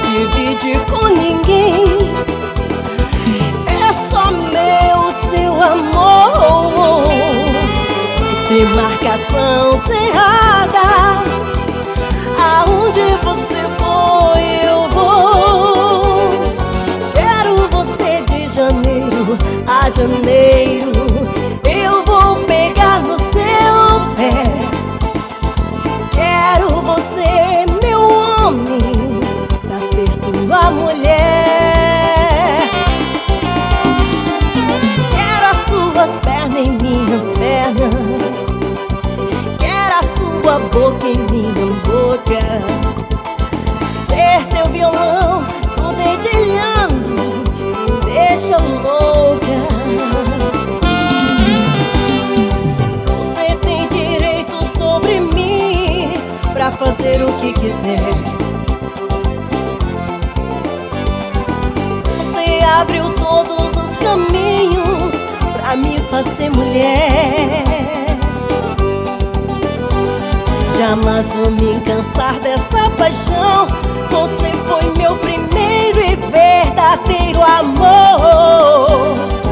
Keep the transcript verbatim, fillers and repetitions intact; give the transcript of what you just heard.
dividir com ninguém. É só meu, seu amor. Vai ser marcação cerrada. Aonde você for, eu vou. Quero você de janeiro a janeiro. Eu vou pegar no seu pé. Quero você, meu homem, pra ser tua mulher. Quero as suas pernas em minhas pernas. Quero a sua boca em minha boca. Ser teu violão, tô dedilhando, me deixa louca. Você tem direito sobre mim pra fazer o que quiser. Você abriu todos os caminhos pra me fazer mulher. Jamais vou me cansar dessa paixão. Você foi meu primeiro e verdadeiro amor.